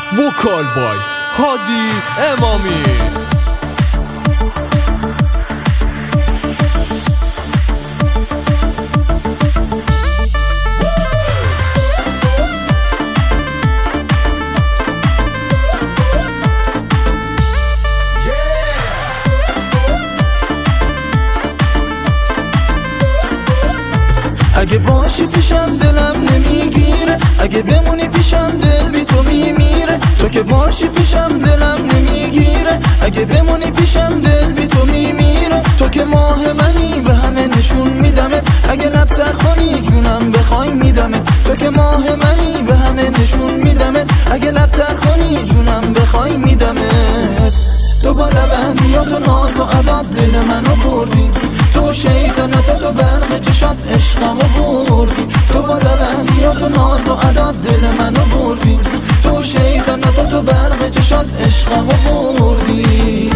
وکال بای هادی امامی. اگه باشی پیشم دلم نمیگیره، اگه بمونی پیشم دل بی تو میمیره. تو که باشی پیشم دلم نمیگیره، اگه بمونی پیشم دل بی تو میمیره. تو که ماه منی به همه نشون میدمت، اگه لبتر کنی جونم بخوای میدمت. تو که ماه منی به همه نشون میدمت، اگه لبتر کنی جونم بخوای میدمت. تو با لبندیات و ناز و عداد دل منو بردی، تو شیطنت تو برق چشات عشقمو بردی. تو با لبندیات و ناز و عداد دل منو بردی، تو شیطنت تو برق چشات عشقمو بردی.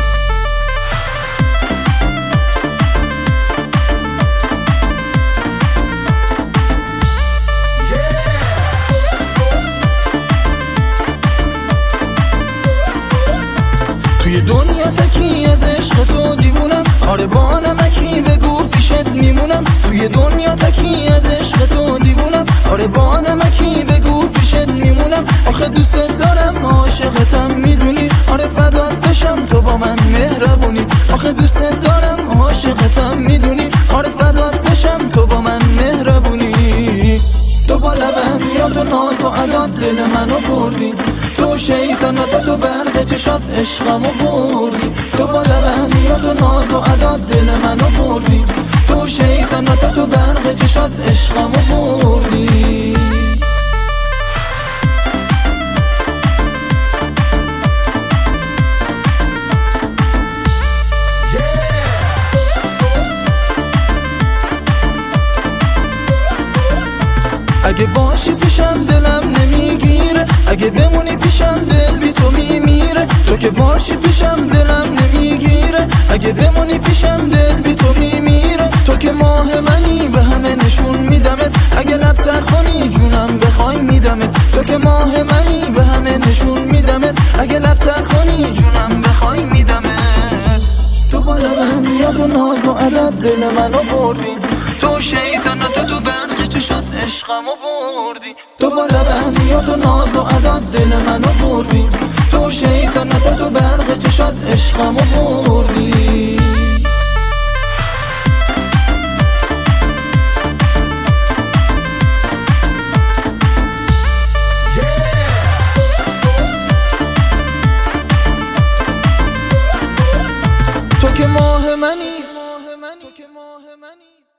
توی دنیا تکی از عشق تو دیوونم، آره با نمکی بگو پیشت میمونم. توی دنیا تکی از عشق تو دیوونم، آره با نمکی بگو پیشت میمونم. آخه دوست دارم عاشقتم میدونی، آره فدات بشم تو با من مهربونی. آخه دوست دارم عاشقتم میدونی، آره فدات بشم تو با من مهربونی. تو با لبندیات و ناز و عداد دل منو بردی، تو شیطنت تو برق چشات عشقمو بردی. تو با لبندیات و ناز و عداد دل منو بردی، تو شیطنت تو برق چشات عشقمو بردی. اگه باشی پیشم دلم نمیگیره، اگه بمونی پیشم دل بی تو میمیره. تو که باشی پیشم دلم نمیگیره، اگه بمونی پیشم دل بی تو میمیره. تو که ماه منی به همه نشون میدمت، اگه لبتر کنی جونم بخوای میدمت. تو که ماه منی به همه نشون میدمت، اگه لبتر کنی جونم بخوای میدمت. تو با لبندیات و ناز و عدد دل منو بردی، تو شیطنت تو برق چشات عشقمو بردی. تو با لبندیات و ناز و عداد دل منو بردی، تو شیطنت تو برق چشات عشقمو بردی. تو که ماه منی